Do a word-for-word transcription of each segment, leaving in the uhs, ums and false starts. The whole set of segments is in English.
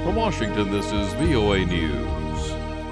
From Washington, this is V O A News.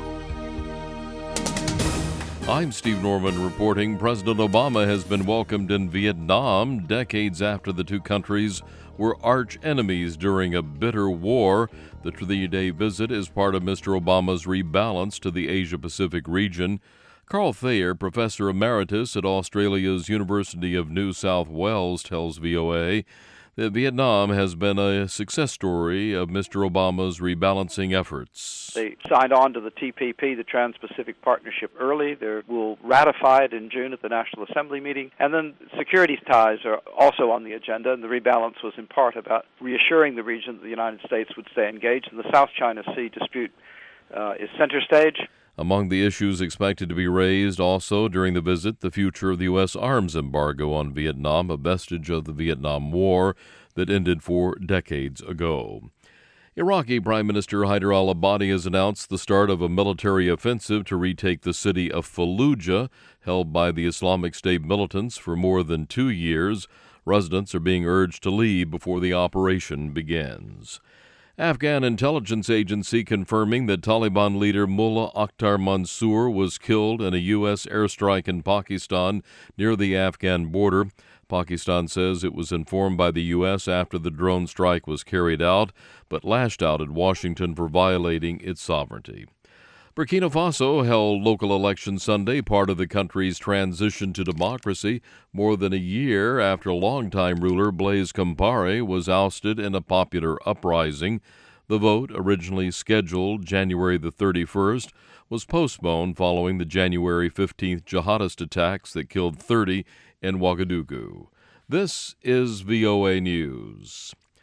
I'm Steve Norman reporting President Obama has been welcomed in Vietnam decades after the two countries were arch enemies during a bitter war. The three-day visit is part of Mister Obama's rebalance to the Asia-Pacific region. Carl Thayer, professor emeritus at Australia's University of New South Wales, tells V O A that Vietnam has been a success story of Mister Obama's rebalancing efforts. They signed on to the T P P, the Trans-Pacific Partnership, early. They will ratify it in June at the National Assembly meeting. And then security ties are also on the agenda, and the rebalance was in part about reassuring the region that the United States would stay engaged. And the South China Sea dispute uh, is center stage. Among the issues expected to be raised also during the visit, the future of the U S arms embargo on Vietnam, a vestige of the Vietnam War that ended four decades ago. Iraqi Prime Minister Haider al-Abadi has announced the start of a military offensive to retake the city of Fallujah, held by the Islamic State militants for more than two years. Residents are being urged to leave before the operation begins. Afghan intelligence agency confirming that Taliban leader Mullah Akhtar Mansour was killed in a U S airstrike in Pakistan near the Afghan border. Pakistan says it was informed by the U S after the drone strike was carried out, but lashed out at Washington for violating its sovereignty. Burkina Faso held local elections Sunday, part of the country's transition to democracy, more than a year after longtime ruler Blaise Compaoré was ousted in a popular uprising. The vote, originally scheduled January the thirty-first, was postponed following the January fifteenth jihadist attacks that killed thirty in Ouagadougou. This is V O A News.